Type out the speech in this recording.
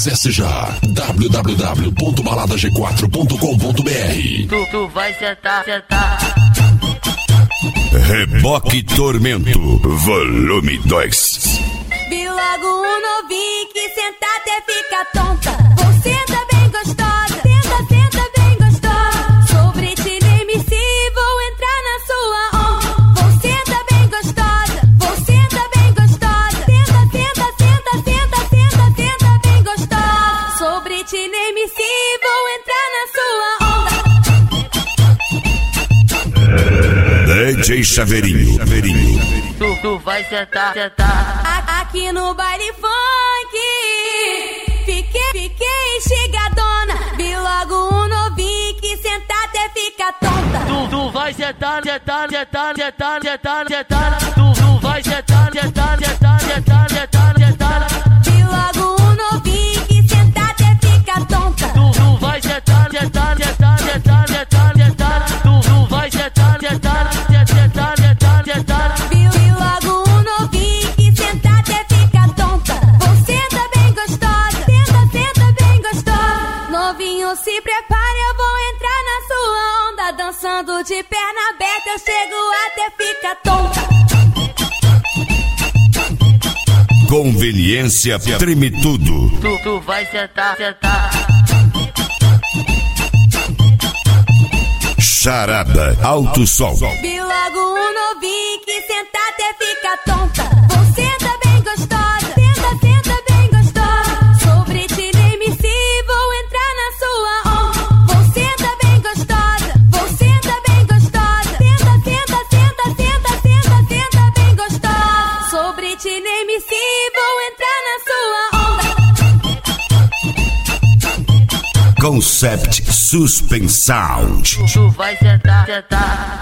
Acesse já www.baladag4.com.br. Tu vai sentar, sentar. Reboque Tormento, volume 2. Vi logo um novinho que senta até fica tonta. Você tá bem gostosa, senta, senta bem gostosa. Sobre ti nem me se vou entrar na sua onda. Você tá bem gostosa, você tá bem gostosa. Senta, senta, senta, senta, senta, senta bem gostosa. Sobre ti nem me se vou entrar na sua onda. DJ Chaveirinho. Tu vai sentar, sentar. Aqui no baile funk, fiquei chegadona. Vi logo um novinho que senta até fica tonta. Tu vai sentar, sentar, sentar, sentar, sentar, sentar. Tu vai sentar, sentar, sentar, sentar, sentar, sentar. Vi logo um novinho que senta até fica tonta. Tu vai sentar, sentar, sentar, sentar, sentar, sentar. Tu vai sentar, sentar, sentar, sentar, sentar. Vi logo um novinho que senta até fica tonta. Você tá bem gostosa, senta, senta bem gostosa. Novinho, se prepare, eu vou entrar na sua onda. Dançando de perna aberta, eu chego até fica tonta. Conveniência treme tudo. Tu vai sentar, sentar. Charada Alto Som. Vi logo um novinho que senta até fica tonta. Você tá bem gostosa, senta, senta bem gostosa. Sobre ti nem me se vou entrar na sua onda. Você tá bem gostosa, você tá bem gostosa. Senta, senta, senta, senta, senta, senta bem gostosa. Sobre ti nem me se vou entrar na sua onda. Concept Suspense Sound. Tu vai sentar, sentar.